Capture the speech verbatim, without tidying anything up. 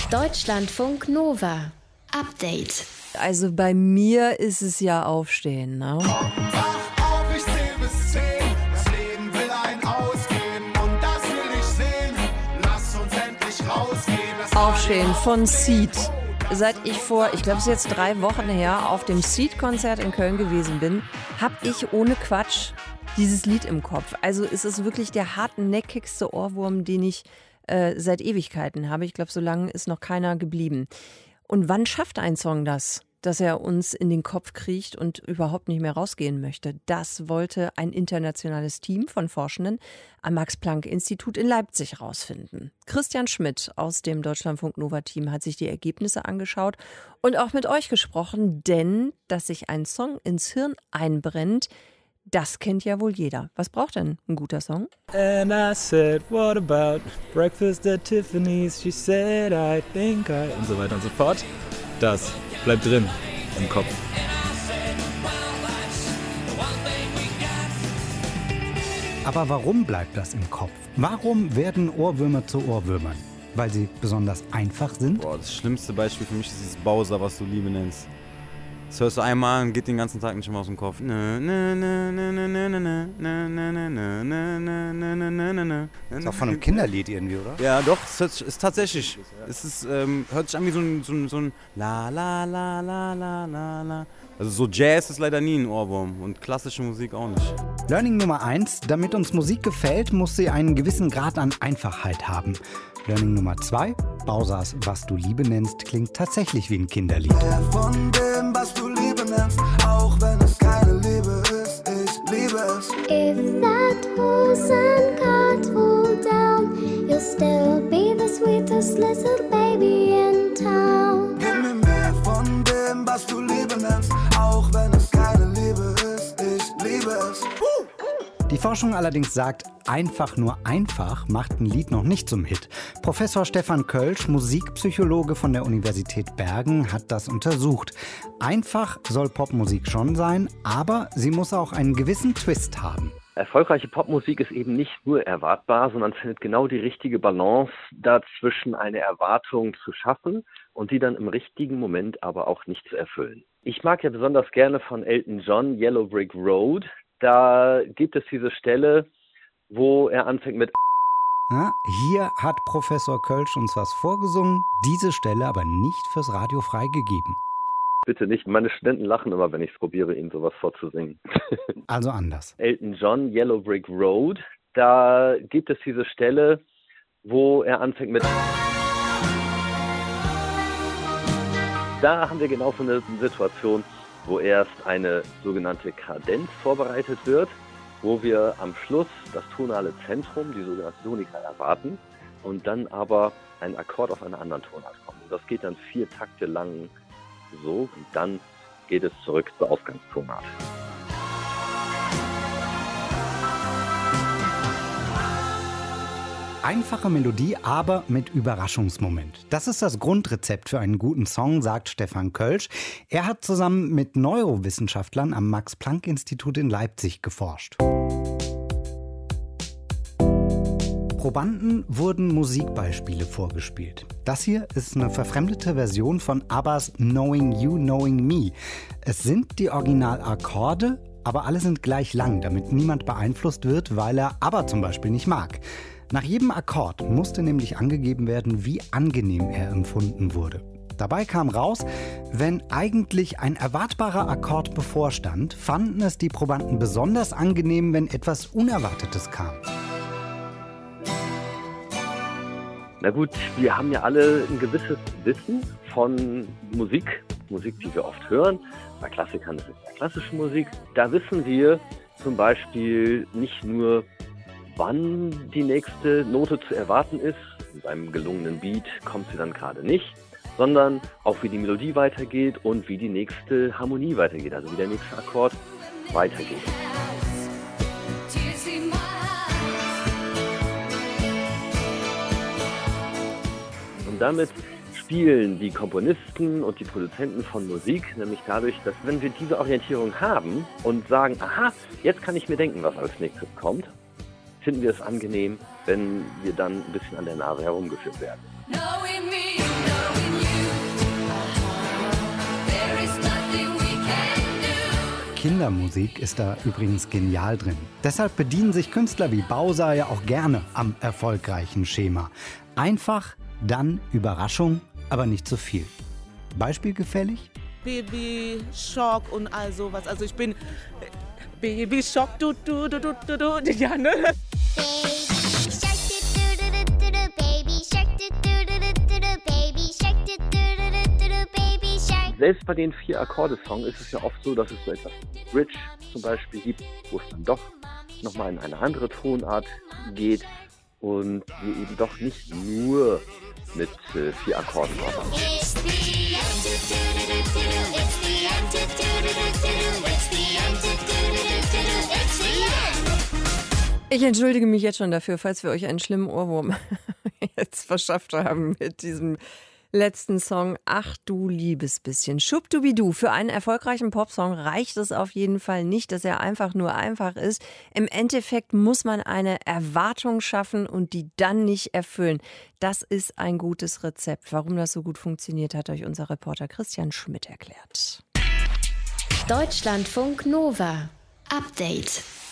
Deutschlandfunk Nova. Update. Also bei mir ist es ja Aufstehen, ne? Wach auf, ich zähl bis zehn. Das Leben will ein ausgehen und das will ich sehen. Lass uns endlich rausgehen. Das Aufstehen von Seed. Seit ich vor, ich glaube es ist jetzt drei Wochen her, auf dem Seed-Konzert in Köln gewesen bin, habe ich ohne Quatsch dieses Lied im Kopf. Also es ist wirklich der hartnäckigste Ohrwurm, den ich äh, seit Ewigkeiten habe. Ich glaube, so lange ist noch keiner geblieben. Und wann schafft ein Song das, dass er uns in den Kopf kriecht und überhaupt nicht mehr rausgehen möchte? Das wollte ein internationales Team von Forschenden am Max-Planck-Institut in Leipzig rausfinden. Christian Schmidt aus dem Deutschlandfunk-Nova-Team hat sich die Ergebnisse angeschaut und auch mit euch gesprochen, denn dass sich ein Song ins Hirn einbrennt, das kennt ja wohl jeder. Was braucht denn ein guter Song? And I said, what about breakfast at Tiffany's? She said, I think I... Und so weiter und so fort. Das bleibt drin im Kopf. Aber warum bleibt das im Kopf? Warum werden Ohrwürmer zu Ohrwürmern? Weil sie besonders einfach sind? Boah, das schlimmste Beispiel für mich ist dieses Bowser, was du Liebe nennst. Das hörst du einmal und geht den ganzen Tag nicht mehr aus dem Kopf. Ist auch von einem Kinderlied irgendwie, oder? Ja, doch, es hört, ist tatsächlich. Es ist, ähm, hört sich an wie so ein, so ein, so ein La La La La La La La. Also so Jazz ist leider nie ein Ohrwurm und klassische Musik auch nicht. Learning Nummer eins: Damit uns Musik gefällt, muss sie einen gewissen Grad an Einfachheit haben. Learning Nummer zwei: Bowsers Was du Liebe nennst, klingt tatsächlich wie ein Kinderlied. von dem, was du Liebe nennst, auch wenn es keine Liebe ist, ich liebe es. If that horse and cart fall down, you'll still be the sweetest little baby in town. Gib mir mehr von dem, was du Liebe nennst, auch wenn es keine Liebe ist, ich liebe es. Uh! Die Forschung allerdings sagt, einfach nur einfach macht ein Lied noch nicht zum Hit. Professor Stefan Kölsch, Musikpsychologe von der Universität Bergen, hat das untersucht. Einfach soll Popmusik schon sein, aber sie muss auch einen gewissen Twist haben. Erfolgreiche Popmusik ist eben nicht nur erwartbar, sondern findet genau die richtige Balance dazwischen, eine Erwartung zu schaffen und die dann im richtigen Moment aber auch nicht zu erfüllen. Ich mag ja besonders gerne von Elton John Yellow Brick Road. Da gibt es diese Stelle, wo er anfängt mit Ja, hier hat Professor Kölsch uns was vorgesungen, diese Stelle aber nicht fürs Radio freigegeben. Bitte nicht, meine Studenten lachen immer, wenn ich es probiere, ihnen sowas vorzusingen. Also anders. Elton John Yellow Brick Road, da gibt es diese Stelle, wo er anfängt mit Da haben wir genau so eine Situation, wo erst eine sogenannte Kadenz vorbereitet wird, wo wir am Schluss das tonale Zentrum, die sogenannte Tonika, erwarten und dann aber ein Akkord auf einer anderen Tonart kommt. Und das geht dann vier Takte lang so und dann geht es zurück zur Ausgangstonart. Einfache Melodie, aber mit Überraschungsmoment. Das ist das Grundrezept für einen guten Song, sagt Stefan Kölsch. Er hat zusammen mit Neurowissenschaftlern am Max-Planck-Institut in Leipzig geforscht. Probanden wurden Musikbeispiele vorgespielt. Das hier ist eine verfremdete Version von ABBAs Knowing You, Knowing Me. Es sind die Originalakkorde, aber alle sind gleich lang, damit niemand beeinflusst wird, weil er ABBA zum Beispiel nicht mag. Nach jedem Akkord musste nämlich angegeben werden, wie angenehm er empfunden wurde. Dabei kam raus, wenn eigentlich ein erwartbarer Akkord bevorstand, fanden es die Probanden besonders angenehm, wenn etwas Unerwartetes kam. Na gut, wir haben ja alle ein gewisses Wissen von Musik, Musik, die wir oft hören. Bei Klassikern ist es ja klassische Musik. Da wissen wir zum Beispiel nicht nur, wann die nächste Note zu erwarten ist. Beim gelungenen Beat kommt sie dann gerade nicht, sondern auch wie die Melodie weitergeht und wie die nächste Harmonie weitergeht, also wie der nächste Akkord weitergeht. Und damit spielen die Komponisten und die Produzenten von Musik nämlich dadurch, dass wenn wir diese Orientierung haben und sagen, aha, jetzt kann ich mir denken, was als nächstes kommt, finden wir es angenehm, wenn wir dann ein bisschen an der Nase herumgeführt werden. Knowing me, knowing you. There is nothing we can do. Kindermusik ist da übrigens genial drin. Deshalb bedienen sich Künstler wie Bowser ja auch gerne am erfolgreichen Schema. Einfach, dann Überraschung, aber nicht zu viel. Beispielgefällig? Baby Schock und all sowas. Also ich bin Baby Schock, du, du, du, du, du, du, ja, ne? Selbst bei den vier Akkorde-Songs ist es ja oft so, dass es so etwas wie Bridge zum Beispiel gibt, wo es dann doch nochmal in eine andere Tonart geht und wir eben doch nicht nur mit äh, vier Akkorden arbeiten. Ich entschuldige mich jetzt schon dafür, falls wir euch einen schlimmen Ohrwurm jetzt verschafft haben mit diesem letzten Song. Ach du liebes bisschen. Schubdubidu. Für einen erfolgreichen Popsong reicht es auf jeden Fall nicht, dass er einfach nur einfach ist. Im Endeffekt muss man eine Erwartung schaffen und die dann nicht erfüllen. Das ist ein gutes Rezept. Warum das so gut funktioniert, hat euch unser Reporter Christian Schmidt erklärt. Deutschlandfunk Nova. Update.